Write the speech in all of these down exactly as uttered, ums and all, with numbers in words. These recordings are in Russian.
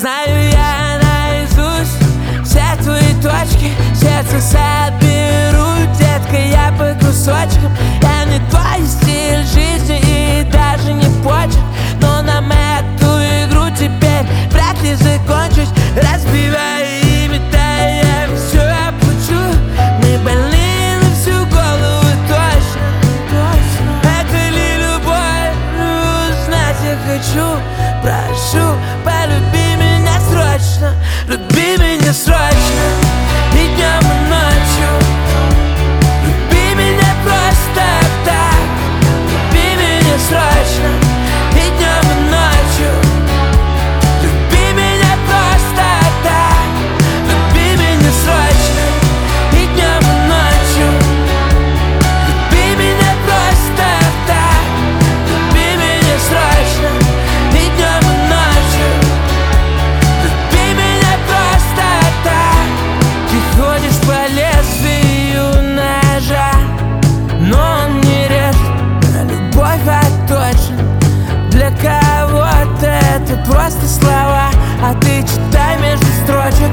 Знаю я наизусть все твои точки, сердце соберу, детка, я по кусочкам. Я не твой стиль жизни и даже не почек, но нам эту игру теперь вряд ли закончить. Разбивая ими, да я все оплачу. Мы больны на всю голову точно, точно. Это ли любовь? Узнать я хочу. Прошу, полюби меня срочно, люби меня срочно, и днем, и ночью. Люби меня просто так, люби меня срочно, и днем, и ночью. Люби меня просто так, люби меня срочно, и днем, и ночью. Люби меня просто так, люби меня срочно, и днем, и ночью. Люби меня просто так. Ты ходишь по лезвию ножа, но он не режет на любовь, а точно. Для кого-то это просто слова, а ты читай между строчек,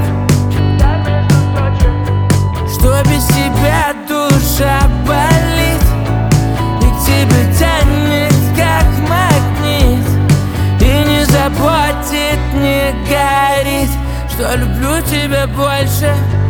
что без тебя душа болит, и к тебе тянет как магнит, и не заботит, не горит, что люблю тебя больше.